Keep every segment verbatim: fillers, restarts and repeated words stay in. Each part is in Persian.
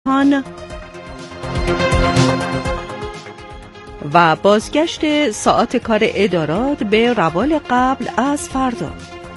جهان و بازگشت ساعت کار ادارات به روال قبل از فردا.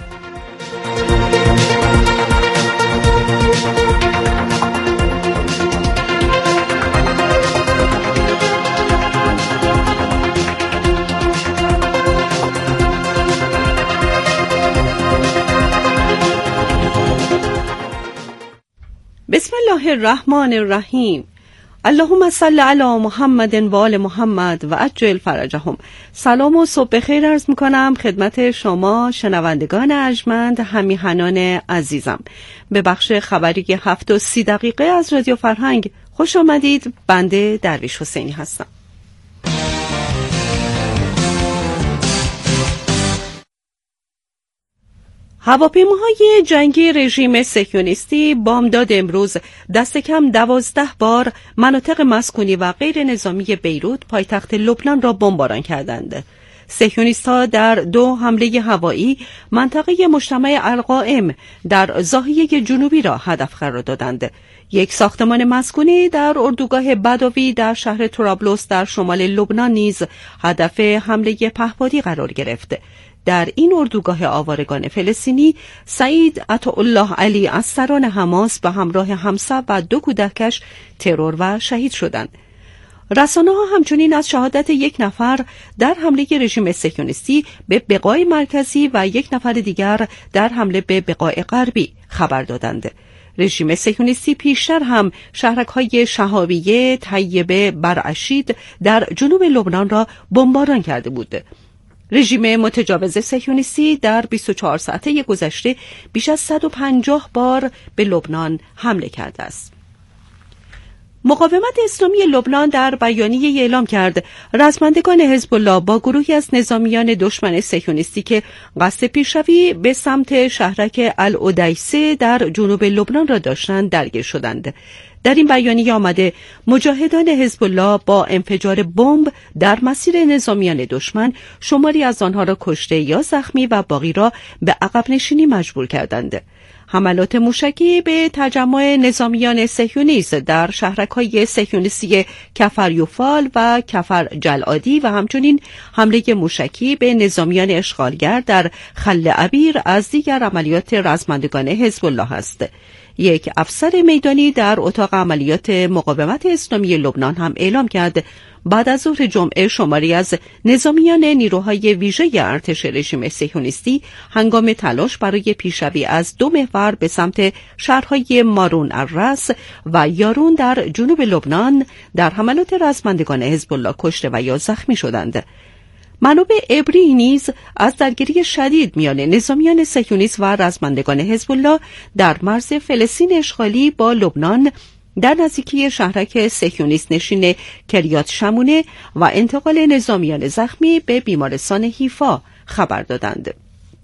بسم الله الرحمن الرحیم. اللهم صل علی محمد و آل محمد و عجل فرجهم. سلام و صبح بخیر عرض میکنم خدمت شما شنوندگان ارجمند همیهنان عزیزم. به بخش خبری هفت و سی دقیقه از رادیو فرهنگ خوش آمدید. بنده درویش حسینی هستم. هواپیماهای جنگی رژیم صهیونیستی بامداد امروز دست کم دوازده بار مناطق مسکونی و غیر نظامی بیروت پایتخت لبنان را بمباران کردند. صهیونیست‌ها در دو حمله هوایی منطقه مجتمع القائم در ضاحیه جنوبی را هدف قرار دادند. یک ساختمان مسکونی در اردوگاه بدوی در شهر طرابلس در شمال لبنان نیز هدف حمله پهپادی قرار گرفت. در این اردوگاه آوارگان فلسطینی سعید عطاالله علی از سران حماس به همراه همسر و دو کودکش ترور و شهید شدند. رسانه‌ها همچنین از شهادت یک نفر در حمله رژیم صهیونیستی به بقاع مرکزی و یک نفر دیگر در حمله به بقاع غربی خبر دادند. رژیم صهیونیستی پیشتر هم شهرک‌های شهابیه، طیبه، برعشید در جنوب لبنان را بمباران کرده بود. رژیم متجاوز صهیونیستی در بیست و چهار ساعته گذشته بیش از صد و پنجاه بار به لبنان حمله کرده است. مقاومت اسلامی لبنان در بیانیه اعلام کرد رزمندگان حزب الله با گروهی از نظامیان دشمن صهیونیستی که قصد پیشروی به سمت شهرک العدیسه در جنوب لبنان را داشتند درگیر شدند. در این بیانیه آمده مجاهدان حزب الله با انفجار بمب در مسیر نظامیان دشمن شماری از آنها را کشته یا زخمی و باقی را به عقب نشینی مجبور کردند. حملات موشکی به تجمع نظامیان صهیونیست در شهرک‌های صهیونیستی کفر یوفال و کفر جلعادی و همچنین حمله موشکی به نظامیان اشغالگر در خل عبیر از دیگر عملیات رزمندگان حزب الله است. یک افسر میدانی در اتاق عملیات مقاومت اسلامی لبنان هم اعلام کرد بعد از ظهر جمعه شماری از نظامیان نیروهای ویژه ارتش رژیم صهیونیستی هنگام تلاش برای پیشروی از دو محور به سمت شهرهای مارون الرس و یارون در جنوب لبنان در حملات رزمندگان حزب الله کشته و یا زخمی شدند. منابع عبری نیز از درگیری شدید میان نظامیان صهیونیست و رزمندگان حزب الله در مرز فلسطین اشغالی با لبنان در نزدیکی شهرک صهیونیست نشین کریات شمونه و انتقال نظامیان زخمی به بیمارستان حیفا خبر دادند.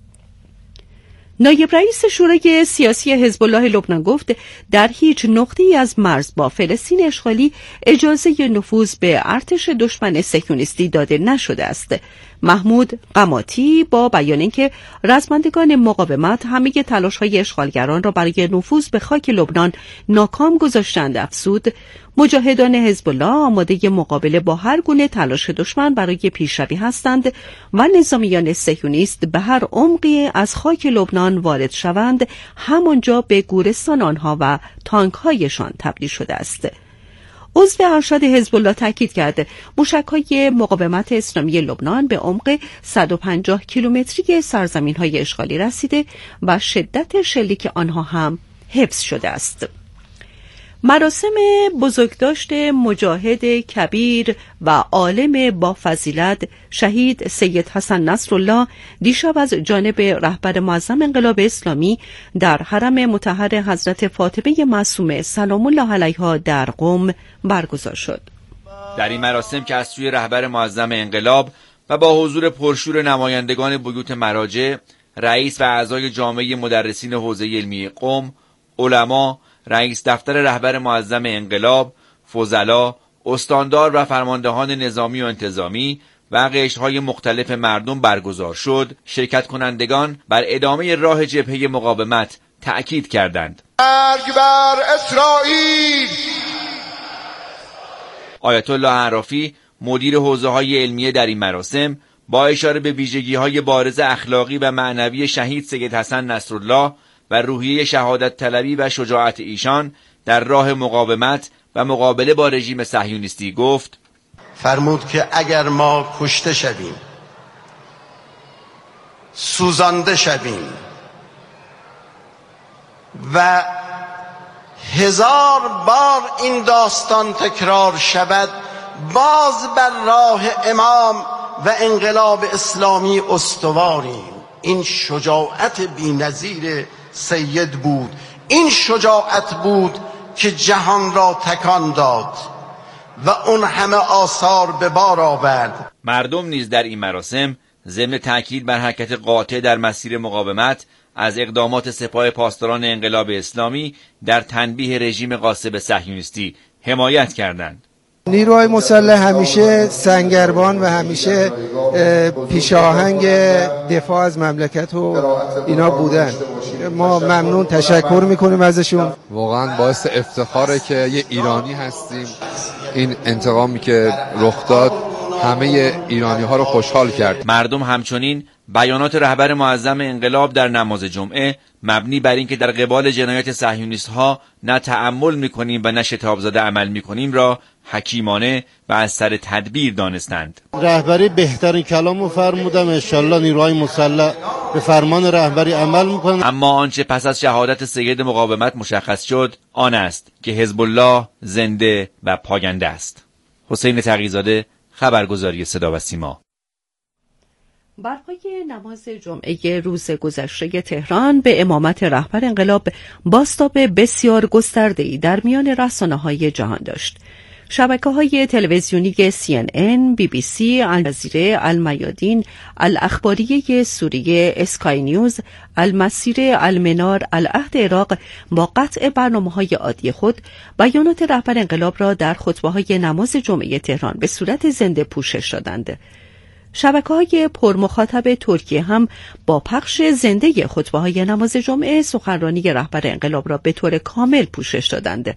نایب رئیس شورای سیاسی حزب الله لبنان گفت در هیچ نقطه‌ای از مرز با فلسطین اشغالی اجازه نفوذ به ارتش دشمن صهیونیستی داده نشده است. محمود قماطی با بیان اینکه رزمندگان مقاومت همه تلاش‌های اشغالگران را برای نفوذ به خاک لبنان ناکام گذاشتند افزود مجاهدان حزب الله آماده مقابله با هر گونه تلاش دشمن برای پیشروی هستند و نظامیان صهیونیست به هر عمقی از خاک لبنان وارد شوند همانجا به گورستان آنها و تانک‌هایشان تبدیل شده است. عضو ارشد حزب الله تاکید کرد موشک‌های مقاومت اسلامی لبنان به عمق صد و پنجاه کیلومتری سرزمین‌های اشغالی رسیده و شدت شلیک آنها هم حفظ شده است. مراسم بزرگداشت مجاهد کبیر و عالم با فضیلت شهید سید حسن نصرالله دیشب از جانب رهبر معظم انقلاب اسلامی در حرم مطهر حضرت فاطمه معصومه سلام الله علیها در قم برگزار شد. در این مراسم که از سوی رهبر معظم انقلاب و با حضور پرشور نمایندگان بیوت مراجع، رئیس و اعضای جامعه مدرسین حوزه علمی قم، علما، رئیس دفتر رهبر معظم انقلاب، فضلا، استاندار و فرماندهان نظامی و انتظامی و قشرهای مختلف مردم برگزار شد، شرکت کنندگان بر ادامه راه جبهه مقاومت تأکید کردند. مرگ بر اسرائیل، آیت الله عرافی مدیر حوزه‌های علمیه در این مراسم با اشاره به ویژگی‌های بارز اخلاقی و معنوی شهید سید حسن نصرالله و روحیه شهادت طلبی و شجاعت ایشان در راه مقاومت و مقابله با رژیم صهیونیستی گفت: فرمود که اگر ما کشته شویم، سوزانده شویم و هزار بار این داستان تکرار شود، باز بر راه امام و انقلاب اسلامی استواریم. این شجاعت بی‌نظیر سید بود، این شجاعت بود که جهان را تکان داد و اون همه آثار به بار آورد. مردم نیز در این مراسم ضمن تاکید بر حرکت قاطع در مسیر مقاومت از اقدامات سپاه پاسداران انقلاب اسلامی در تنبیه رژیم غاصب صهیونیستی حمایت کردند. نیروهای مسلح همیشه سنگربان و همیشه پیش آهنگ دفاع از مملکت و اینا بودن. ما ممنون تشکر میکنیم ازشون. واقعا باعث افتخاره که یه ایرانی هستیم. این انتقامی که رخ داد همه ایرانی ها رو خوشحال کرد. مردم همچنین بیانات رهبر معظم انقلاب در نماز جمعه مبنی بر اینکه در قبال جنایت صهیونیست ها نه تأمل میکنیم و نه شتاب زده عمل میکنیم را حکیمانه و از سر تدبیر دانستند. رهبری بهترین کلامو فرمودم، انشالله نیروهای مسلح به فرمان رهبری عمل میکنن. اما آنچه پس از شهادت سید مقاومت مشخص شد آن است که حزب الله زنده و پاینده است. حسین تقی‌زاده، خبرگزاری صدا و سیما. برپای نماز جمعه روز گذشته تهران به امامت رهبر انقلاب بازتاب بسیار گسترده‌ای در میان رسانه‌های جهان داشت. شبکه‌های تلویزیونی سی ان ان، بی بی سی، الجزیره، المیادین، الاخباریه سوریه، اسکای نیوز، المسیر، المنار، العهد عراق با قطع برنامه‌های عادی خود بیانات رهبر انقلاب را در خطبه‌های نماز جمعه تهران به صورت زنده پوشش دادند. شبکه‌های پرمخاطب ترکیه هم با پخش زنده خطبه‌های نماز جمعه سخنرانی رهبر انقلاب را به طور کامل پوشش دادند.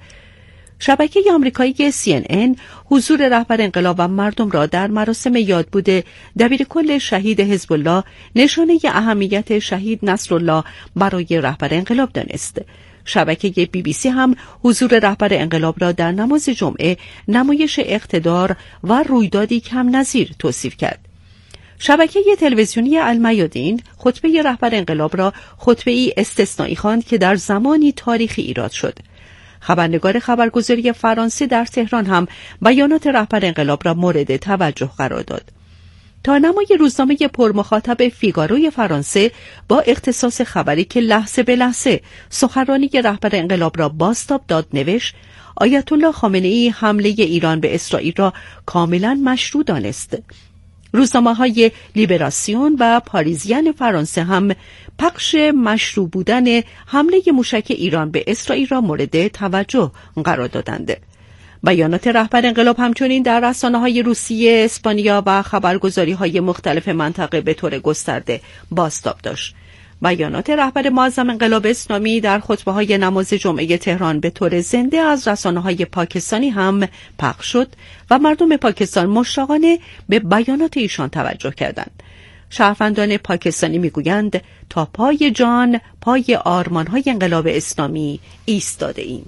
شبکه آمریکایی سی ان ان حضور رهبر انقلاب و مردم را در مراسم یادبود دبیرکل شهید حزب الله نشانه اهمیت شهید نصرالله برای رهبر انقلاب دانست. شبکه بی بی سی هم حضور رهبر انقلاب را در نماز جمعه نمایش اقتدار و رویدادی کم نظیر توصیف کرد. شبکه تلویزیونی المیادین خطبه رهبر انقلاب را خطبه‌ای استثنایی خواند که در زمانی تاریخی ایراد شد. خبرنگار خبرگزاری فرانسه در تهران هم بیانات رهبر انقلاب را مورد توجه قرار داد. تا نمای روزنامه پرمخاطب فیگاروی فرانسه با اختصاص خبری که لحظه به لحظه سخنرانی رهبر انقلاب را بازتاب داد نوشت: آیت الله خامنه‌ای حمله ایران به اسرائیل را کاملا مشروع دانست. روزنامه‌های لیبراسیون و پاریزین فرانسه هم پخش مشروع بودن حمله موشک ایران به اسرائیل را مورد توجه قرار دادند. بیانات رهبر انقلاب همچنین در رسانه‌های روسیه، اسپانیا و خبرگزاری‌های مختلف منطقه به طور گسترده بازتاب داشت. بیانات رهبر معظم انقلاب اسلامی در خطبه‌های نماز جمعه تهران به طور زنده از رسانه‌های پاکستانی هم پخش شد و مردم پاکستان مشتاقانه به بیانات ایشان توجه کردند. شهروندان پاکستانی میگویند تا پای جان پای آرمان‌های انقلاب اسلامی ایستاده ایم.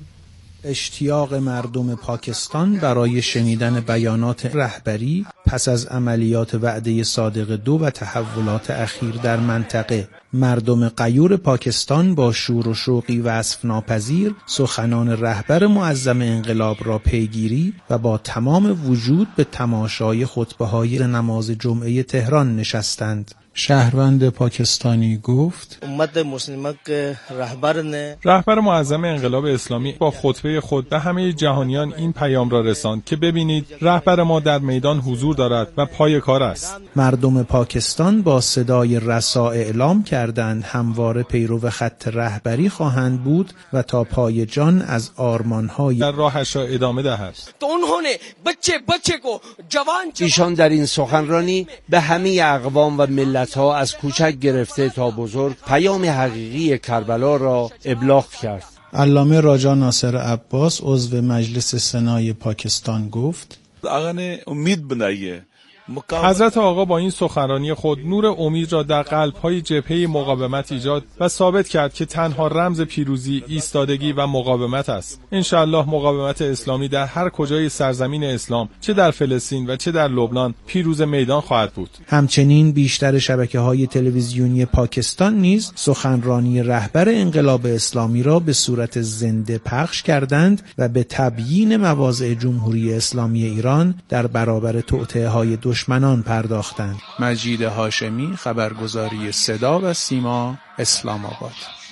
اشتیاق مردم پاکستان برای شنیدن بیانات رهبری پس از عملیات وعده صادق دو و تحولات اخیر در منطقه. مردم غیور پاکستان با شور و شوقی وصف ناپذیر سخنان رهبر معظم انقلاب را پیگیری و با تمام وجود به تماشای خطبه‌های نماز جمعه تهران نشستند. شهروند پاکستانی گفت: امت مسلمه که رهبر نه رهبر معظم انقلاب اسلامی با خطبه خود به همه جهانیان این پیام را رساند که ببینید رهبر ما در میدان حضور دارد و پای کار است. مردم پاکستان با صدای رسا اعلام کردند همواره پیرو خط رهبری خواهند بود و تا پای جان از آرمان‌های در راهش را ادامه دهد. ایشان در این سخنرانی به همه اقوام و ملت ها از کوچک گرفته تا بزرگ پیام حقیقی کربلا را ابلاغ کرد. علامه راجا ناصر عباس عضو مجلس سنای پاکستان گفت: امید بنایه. حضرت آقا با این سخنرانی خود نور امید را در قلب‌های جبهه مقاومت ایجاد و ثابت کرد که تنها رمز پیروزی ایستادگی و مقاومت است. انشاءالله مقاومت اسلامی در هر کجای سرزمین اسلام، چه در فلسطین و چه در لبنان، پیروز میدان خواهد بود. همچنین بیشتر شبکه‌های تلویزیونی پاکستان نیز سخنرانی رهبر انقلاب اسلامی را به صورت زنده پخش کردند و به تبیین مواضع جمهوری اسلامی ایران در برابر توطئه‌های دشمنان پرداختند. مجید هاشمی، خبرگزاری صدا و سیما، اسلام آباد.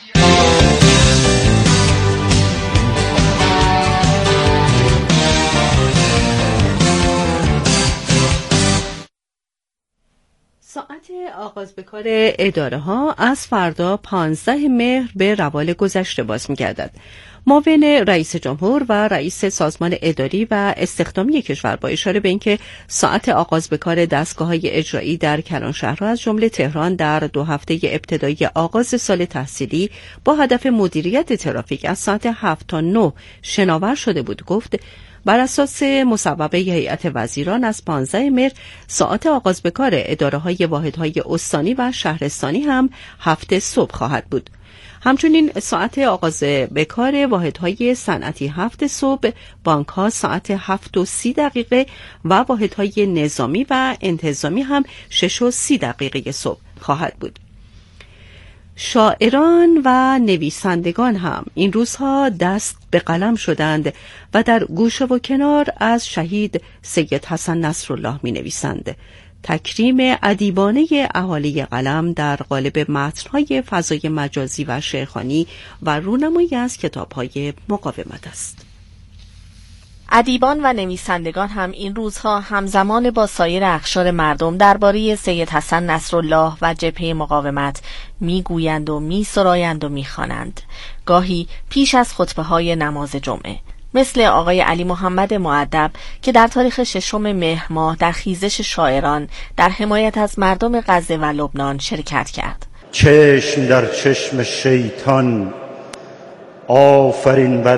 ساعت آغاز به کار اداره ها از فردا پانزده مهر به روال گذشته باز می‌گردد. معاون رئیس جمهور و رئیس سازمان اداری و استخدامی کشور با اشاره به اینکه ساعت آغاز به کار دستگاه‌های اجرایی در کلانشهرها از جمله تهران در دو هفته ابتدایی آغاز سال تحصیلی با هدف مدیریت ترافیک از ساعت هفت تا نه شناور شده بود، گفت بر اساس مصوبه هیئت وزیران از پانزده مهر ساعت آغاز به کار اداره‌های واحدهای استانی و شهرستانی هم هفت صبح خواهد بود. همچنین ساعت آغاز به کار واحدهای صنعتی هفت صبح، بانک‌ها ساعت هفت و سی دقیقه و واحدهای نظامی و انتظامی هم شش و سی دقیقه صبح خواهد بود. شاعران و نویسندگان هم این روزها دست به قلم شدند و در گوشه و کنار از شهید سید حسن نصرالله می نویسند. تکریم ادیبانه اهالی قلم در قالب متن‌های فضای مجازی و شعرخوانی و رونمایی از کتاب‌های مقاومت است. ادیبان و نویسندگان هم این روزها همزمان با سایر اقشار مردم درباره سید حسن نصرالله و جبهه مقاومت میگویند و میسرایند و میخوانند، گاهی پیش از خطبه‌های نماز جمعه، مثل آقای علی محمد مؤدب که در تاریخ ششم مهر ماه در خیزش شاعران در حمایت از مردم غزه و لبنان شرکت کرد. چشم در چشم شیطان، آفرین بر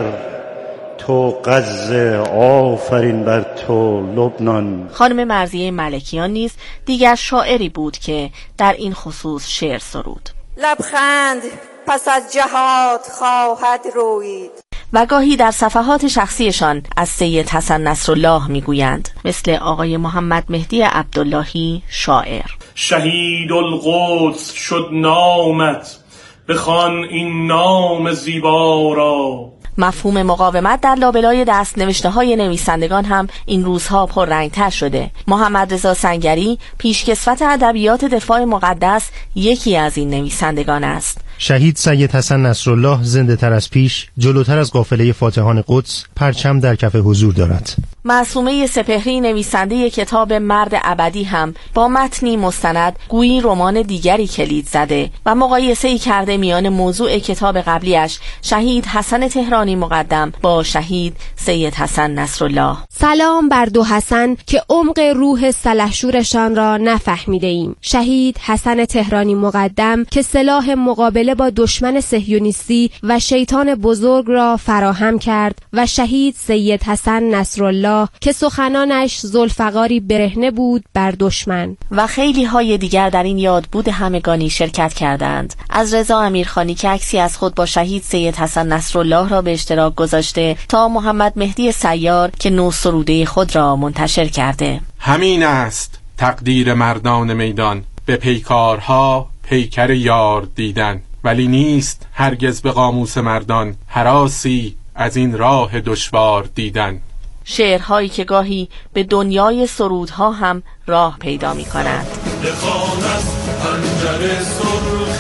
تو غزه، آفرین بر تو لبنان. خانم مرضیه ملکیان نیز دیگر شاعری بود که در این خصوص شعر سرود. لبخند پس از جهاد خواهد روید. و گاهی در صفحات شخصیشان از سید حسن نصرالله میگویند، مثل آقای محمد مهدی عبداللهی شاعر. شهید القدس شد نامت، بخوان این نام زیبا را. مفهوم مقاومت در لابلای دست نوشته های نویسندگان هم این روزها پررنگتر شده. محمد رضا سنگری، پیشکسوت ادبیات دفاع مقدس، یکی از این نویسندگان است. شهید سید حسن نصرالله زنده تر از پیش، جلوتر از قافله فاتحان قدس، پرچم در کف حضور دارد. معصومه سپهری، نویسنده کتاب مرد ابدی، هم با متنی مستند گویی رمان دیگری کلید زده و مقایسه‌ای کرده میان موضوع کتاب قبلیش شهید حسن تهرانی مقدم با شهید سید حسن نصرالله. سلام بر دو حسن که عمق روح سلحشورشان را نفهمیده ایم. شهید حسن تهرانی مقدم که سلاح مقابله با دشمن صهیونیستی و شیطان بزرگ را فراهم کرد و شهید سید حسن نصرالله که سخنانش ذوالفقاری برهنه بود بر دشمن. و خیلی های دیگر در این یادبود همگانی شرکت کردند، از رضا امیرخانی که عکسی از خود با شهید سید حسن نصرالله را به اشتراک گذاشته تا محمد مهدی سیار که نو سروده خود را منتشر کرده. همین است تقدیر مردان میدان، به پیکارها پیکر یار دیدن، ولی نیست هرگز به قاموس مردان هراسی از این راه دشوار دیدن. شعرهایی که گاهی به دنیای سرودها هم راه پیدا می کنند. لخان از پنجره سرخ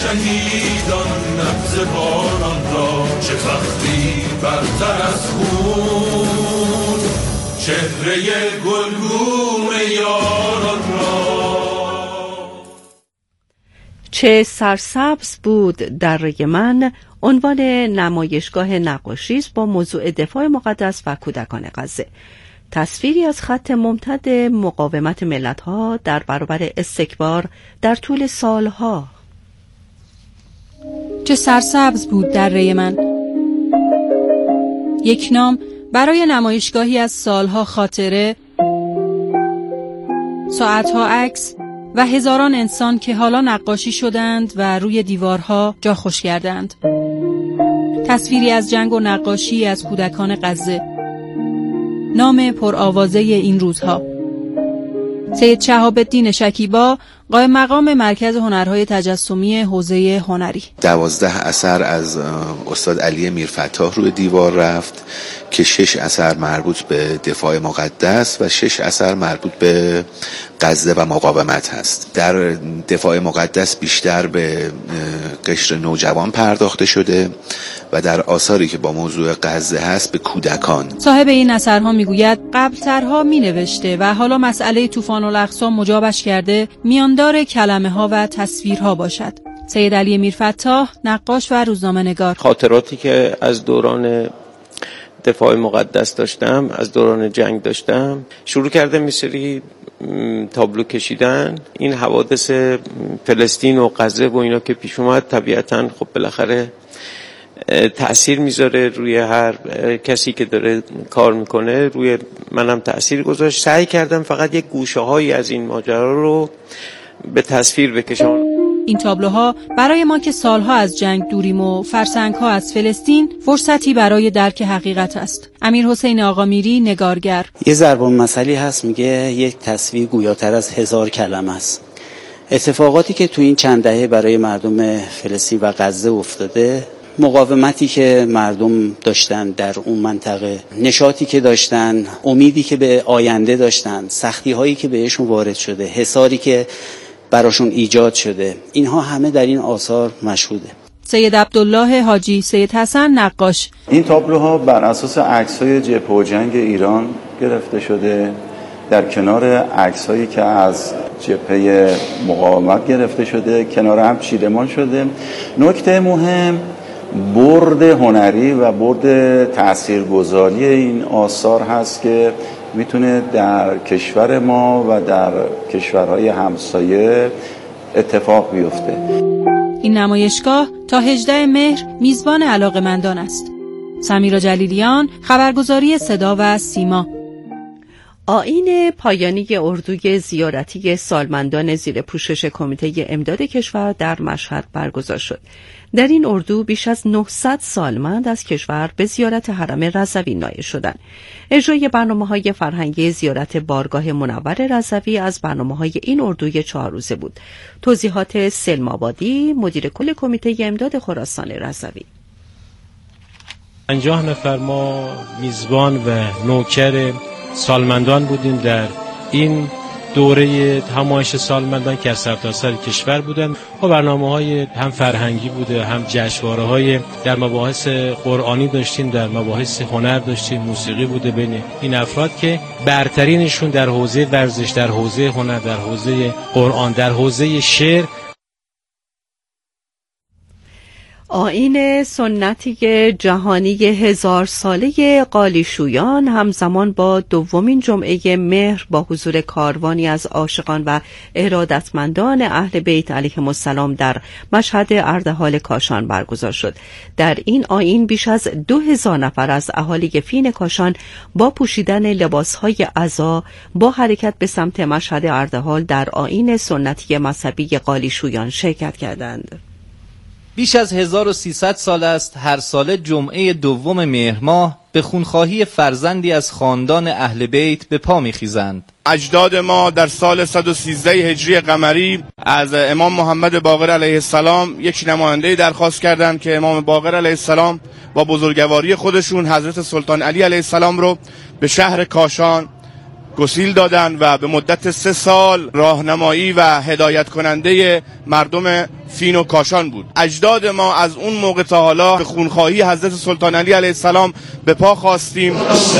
شهیدان، نبض باران را چه خختی برتر از خون، چهره گلگون یاران را. چه سرسبز بود دره من، عنوان نمایشگاه نقاشی است با موضوع دفاع مقدس و کودکان غزه. تصویری از خط ممتد مقاومت ملت‌ها در برابر استکبار در طول سالها. چه سرسبز بود دره من، یک نام برای نمایشگاهی از سالها خاطره، ساعتها عکس و هزاران انسان که حالا نقاشی شدند و روی دیوارها جا خوش کردند. تصویری از جنگ و نقاشی از کودکان غزه. نام پرآوازه این روزها. سید شهاب الدین شکیبا، قائم مقام مرکز هنرهای تجسمی حوزه هنری. دوازده اثر از استاد علی میرفتاح روی دیوار رفت که شش اثر مربوط به دفاع مقدس و شش اثر مربوط به غزه و مقاومت هست. در دفاع مقدس بیشتر به قشر نوجوان پرداخته شده و در آثاری که با موضوع غزه هست به کودکان. صاحب این اثرها میگوید قبلترها مینوشته و حالا مسئله طوفان الاقصی مجابش کرده میاندار کلمه ها و تصویرها باشد. سید علی میرفتاح، نقاش و روزنامه‌نگار. خاطراتی که از دوران دفاع مقدس داشتم، از دوران جنگ داشتم، شروع کردم یه سری تابلو کشیدن. این حوادث فلسطین و غزه و اینا که پیش اومد طبیعتاً خب بالاخره تأثیر میذاره روی هر کسی که داره کار میکنه، روی منم تأثیر گذاشت. سعی کردم فقط یک گوشه هایی از این ماجرا رو به تصویر بکشم. این تابلوها برای ما که سالها از جنگ دوریم و فرسنگها از فلسطین فرصتی برای درک حقیقت است. امیر حسین آقامیری، نگارگر. یه ضرب المثلی هست میگه یک تصویر گویاتر از هزار کلمه است. اتفاقاتی که تو این چند دهه برای مردم فلسطین و غزه افتاده، مقاومتی که مردم داشتن در اون منطقه، نشاطی که داشتن، امیدی که به آینده داشتن، سختی هایی که بهشون وارد شده، حصاری که براشون ایجاد شده، اینها همه در این آثار مشهوده. سید عبدالله حاجی، سید حسن نقاش. این تابلوها بر اساس عکس‌های جبهه و جنگ ایران گرفته شده، در کنار عکس‌هایی که از جبهه مقاومت گرفته شده، کنار هم چیدمان شده. نکته مهم برد هنری و برد تاثیرگذاری این آثار هست که میتونه در کشور ما و در کشورهای همسایه اتفاق بیفته. این نمایشگاه تا هجدهم مهر میزبان علاقه‌مندان است. سمیرا جلیلیان، خبرگزاری صدا و سیما. آیین پایانی اردوی زیارتی سالمندان زیر پوشش کمیته امداد کشور در مشهد برگزار شد. در این اردو بیش از نهصد سالمند از کشور به زیارت حرم رضوی نایل شدند. اجرای برنامه‌های فرهنگی زیارت بارگاه منور رضوی از برنامه‌های این اردوی چهار روزه بود. توضیحات سلم آبادی، مدیر کل کمیته امداد خراسان رضوی. پنجاه نفر ما میزبان و نوکر سالمندان بودیم در این دوره همایش سالمندان که از سرتاسر کشور بودن و برنامه‌های هم فرهنگی بوده، هم جشنواره‌های در مباحث قرآنی داشتیم، در مباحث هنر داشتیم، موسیقی بوده بین این افراد که برترینشون در حوزه ورزش، در حوزه هنر، در حوزه قرآن، در حوزه شعر. آیین سنتی جهانی هزار ساله قالیشویان همزمان با دومین جمعه مهر با حضور کاروانی از عاشقان و ارادتمندان اهل بیت علیهم السلام در مشهد اردحال کاشان برگزار شد. در این آیین بیش از دو هزار نفر از اهالی فین کاشان با پوشیدن لباسهای عزا با حرکت به سمت مشهد اردحال در آیین سنتی مذهبی قالیشویان شرکت کردند. بیش از هزار و سیصد سال است هر ساله جمعه دوم مهر ماه به خونخواهی فرزندی از خاندان اهل بیت به پا می‌خیزند. اجداد ما در سال صد و سیزده هجری قمری از امام محمد باقر علیه السلام یک نماینده درخواست کردند که امام باقر علیه السلام با بزرگواری خودشون حضرت سلطان علی علیه السلام رو به شهر کاشان گسیل دادن و به مدت سه سال راهنمایی و هدایت کننده مردم فین و کاشان بود. اجداد ما از اون موقع تا حالا به خونخواهی حضرت سلطان علی علیه السلام به پا خواستیم.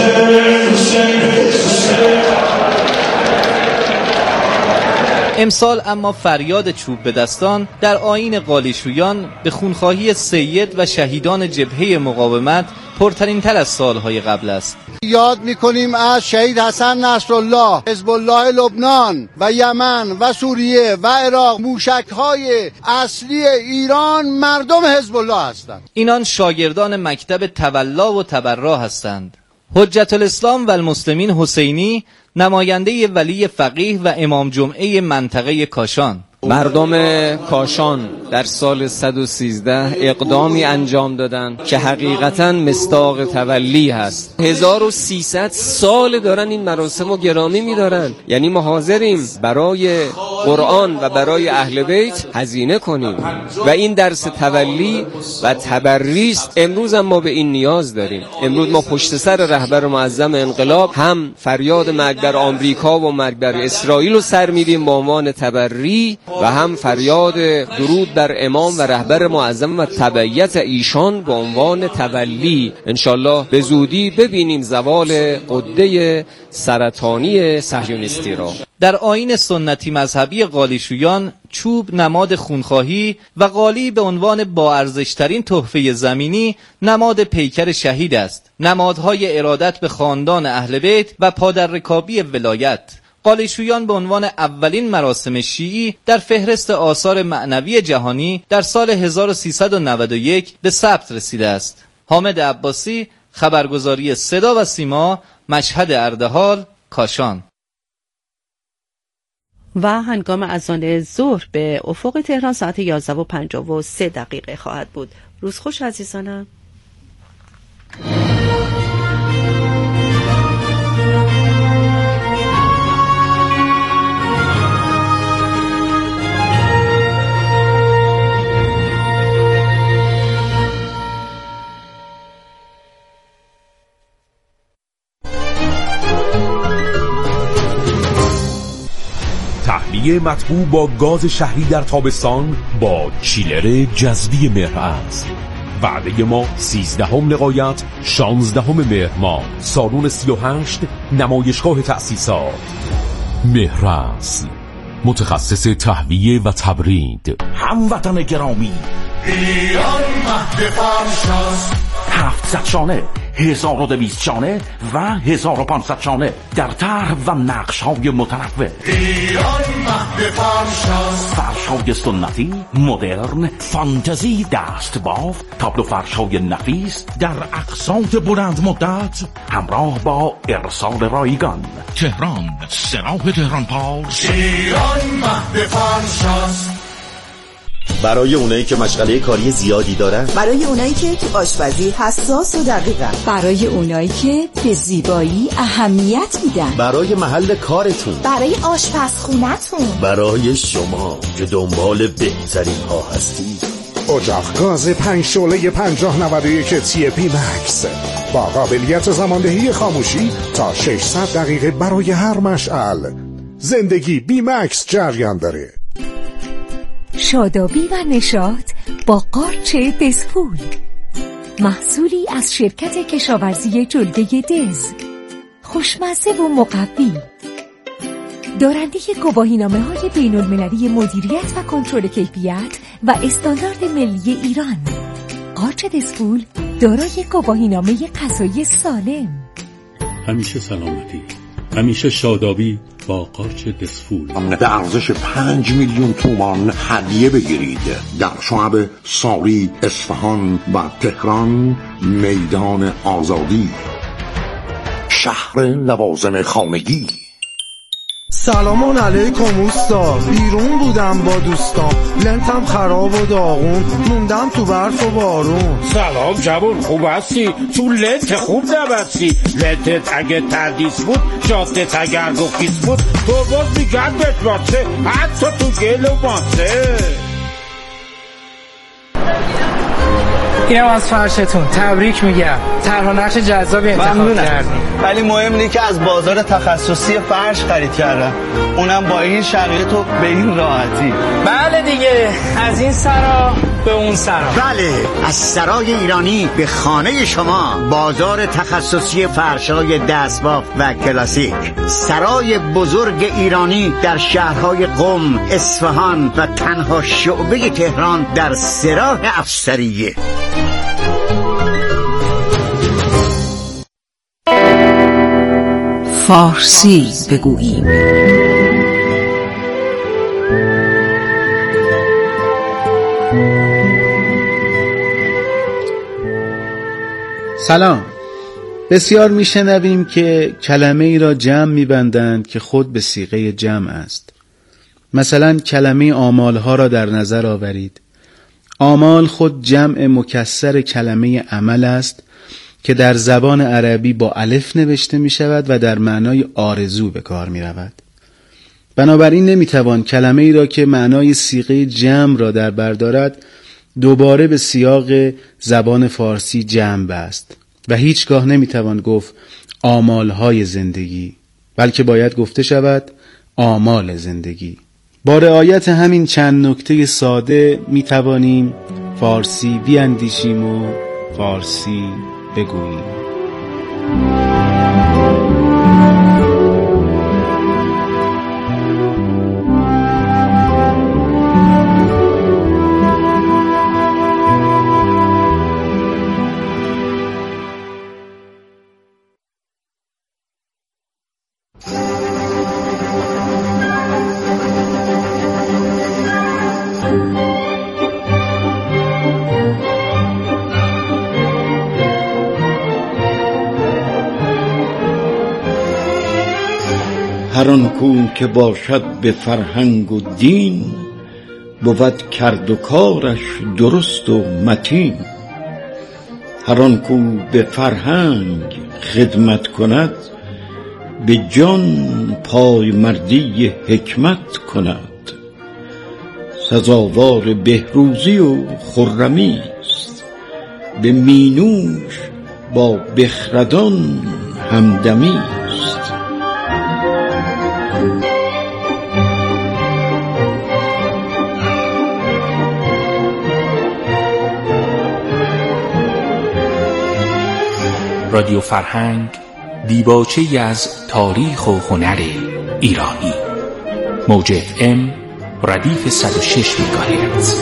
امسال اما فریاد چوب به دستان در آیین قالیشویان به خونخواهی سید و شهیدان جبهه مقاومت پرترین تر از سالهای قبل است. یاد میکنیم از شهید حسن نصرالله، حزب الله لبنان و یمن و سوریه و عراق. موشک‌های اصلی ایران مردم حزب الله هستند. اینان شاگردان مکتب تولا و تبرا هستند. حجت الاسلام و المسلمین حسینی، نماینده ولی فقیه و امام جمعه منطقه کاشان. مردم کاشان در سال صد و سیزده اقدامی انجام دادن که حقیقتاً مصداق تولی هست. هزار و سیصد سال دارن این مراسم رو گرامی می‌دارن. یعنی ما حاضریم برای قرآن و برای اهل بیت هزینه کنیم و این درس تولی و تبری است. امروز هم ما به این نیاز داریم. امروز ما پشت سر رهبر معظم انقلاب هم فریاد مرگ بر آمریکا و مرگ بر اسرائیل رو سر میدیم به عنوان تبری و هم فریاد درود بر امام و رهبر معظم و تبعیت ایشان به عنوان تولی. انشالله به زودی ببینیم زوال غده سرطانی صهیونیستی را. در آیین سنتی مذهبی قالیشویان چوب نماد خونخواهی و قالی به عنوان با ارزشترین تحفه زمینی نماد پیکر شهید است. نمادهای ارادت به خاندان اهل بیت و پادررکابی ولایت. قالیشویان به عنوان اولین مراسم شیعی در فهرست آثار معنوی جهانی در سال هزار و سیصد و نود و یک به ثبت رسیده است. حامد عباسی، خبرگزاری صدا و سیما، مشهد اردهال، کاشان. و هنگام اذان ظهر به افق تهران ساعت یازده و پنجاه و سه دقیقه خواهد بود. روز خوش عزیزانم. تهویه مطبوع با گاز شهری در تابستان با چیلر جذبی مهر است. وعده ما سیزدهم لقایت شانزدهم مهر ماه، سالن سی و هشت، نمایشگاه تأسیسات. مهر است متخصص تهویه و تبرید. هموطن گرامی، ایران مهد فرش است. هفتصد شانه، هزار و دویست شانه و هزار و پانصد شانه در طرح و نقش های متنوع. ایران مهد فرش است. فرش های سنتی، مدرن، فانتزی، دست بافت، تابلو فرش های نفیس در اقساط بلند مدت همراه با ارسال رایگان. تهران، سراح تهران پارس. ایران مهد فرش است. برای اونایی که مشغله کاری زیادی دارن، برای اونایی که تو آشپزی حساس و دقیقن، برای اونایی که به زیبایی اهمیت میدن، برای محل کارتون، برای آشپزخونتون، برای شما که دنبال بهترین ها هستی. اجاق گاز پنج شعله پنجاه نود و یک تی پی مکس با قابلیت زماندهی خاموشی تا ششصد دقیقه برای هر مشعل. زندگی بی مکس جریان داره. شادابی و نشاط با قارچ دزفول، محصولی از شرکت کشاورزی جلگه دز، خوشمزه و مقوی، دارنده گواهینامه های بین المللی مدیریت و کنترل کیفیت و استاندارد ملی ایران. قارچ دزفول دارای گواهینامه غذایی سالم. همیشه سلامتی، همیشه شادابی با قارچ دزفول. در ارزش پنج میلیون تومان هدیه بگیرید در شعب ساری، اصفهان و تهران. میدان آزادی، شهر لوازم خانگی. سلام علیکم اوستا، بیرون بودم با دوستان، لنتم خراب و داغون، موندم تو برف و بارون. سلام جوون، خوب هستی؟ تو لنت خوب نبستی؟ لنتت اگه تردیس بود، جادت اگر گفیس بود، تو باز میگرد بشباسه، حتی تو گل و ماسه. اینم از فرشتون، تبریک میگم، طرح و نقش جذابی انتخاب کردیم. ولی مهم اینه که از بازار تخصصی فرش خرید کردم، اونم با این شرایط و به این راحتی. بله دیگه، از این سرا به اون سرا. بله، از سرای ایرانی به خانه شما. بازار تخصصی فرشای دستبافت و کلاسیک، سرای بزرگ ایرانی در شهرهای قم، اصفهان و تنها شعبه تهران در سراح افسریه. فارسی بگوییم. سلام، بسیار میشنویم که کلمه ای را جمع میبندند که خود به صیغه جمع است. مثلا کلمه آمالها را در نظر آورید. آمال خود جمع مکسر کلمه عمل است که در زبان عربی با الف نوشته می شود و در معنای آرزو به کار می رود. بنابراین نمی توان کلمه ای را که معنای صیغه جمع را در بر دارد دوباره به سیاق زبان فارسی جمع بست و هیچگاه نمی توان گفت آمالهای زندگی، بلکه باید گفته شود آمال زندگی. با رعایت همین چند نکته ساده می توانیم فارسی بیاندیشیم و فارسی بگوییم. هر آن کو که باشد به فرهنگ و دین، بود کرد و کارش درست و متین. هر آن کو به فرهنگ خدمت کند، به جان پای مردی حکمت کند. سزاوار بهروزی و خرمی است، به مینوش با بخردان همدمی است. رادیو فرهنگ، دیباچه‌ای از تاریخ و هنر ایرانی. موج اف ام ردیف صد و شش مگاهرتز.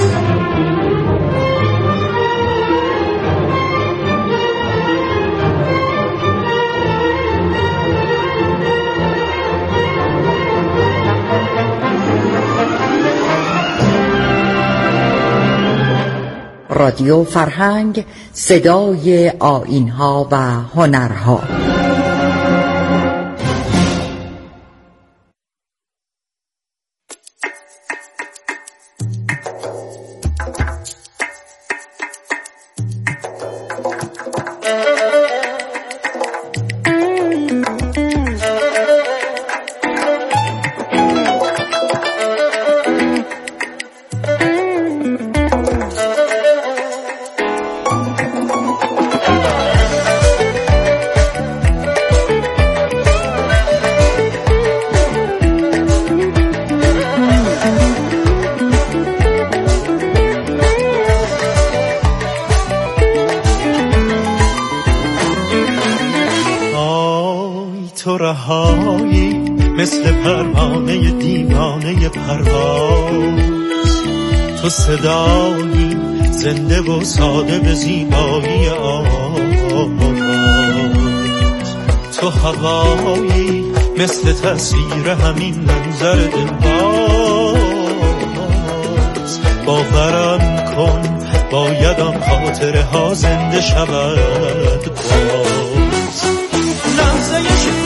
رادیو فرهنگ، صدای آیین‌ها و هنرها. تو رهایی مثل پروانه دیوانه پرواز، تو صدایی زنده و ساده به زیبایی آواز، تو هوایی مثل تصویر همین منظر دلباز. باورم کن بایدم خاطره ها زنده شود باز. لحظه